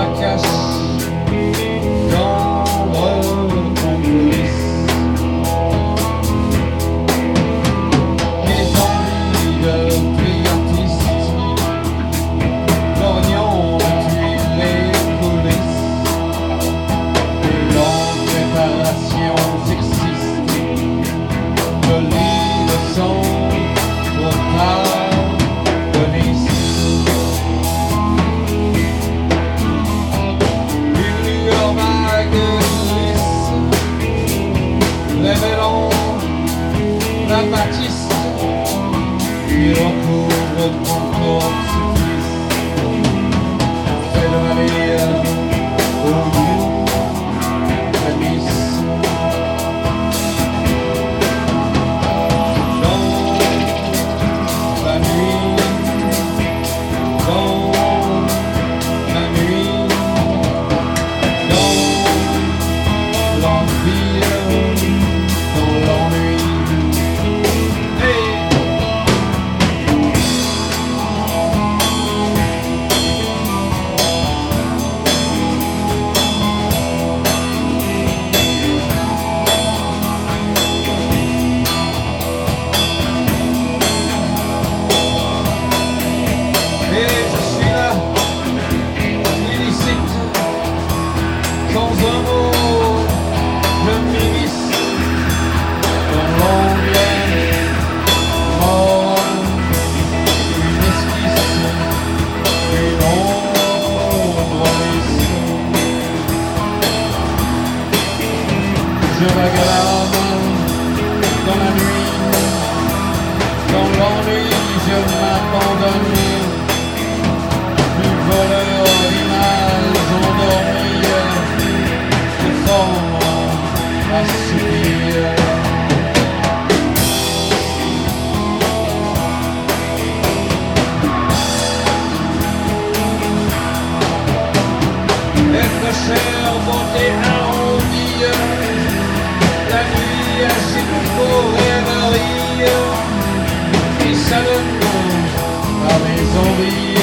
cache d'ombre complice. Mes envies de priartiste lorgnons de tuer les coulisses de longues préparations sexistes. Je lis le son protagoniste. Une lueur vague glisse, révélant la bâtisse qui recouvre ton corps supplice. Fais de ma vie au lieu la miss. Dans la nuit, dans la nuit, dans l'empire, dans l'ennui. Hey! Et je suis là, illicite, sans un mot, je m'immisce dans l'onglet mort, une esquisse, une ombre lisse. Je m'aggrave dans la nuit, dans l'ennui, je m'abandonne. Du voleur d'images endormies, de formes assoupies. Être cher, beauté arrondie, la nuit agite vos rêveries, et s'allume par mes envies.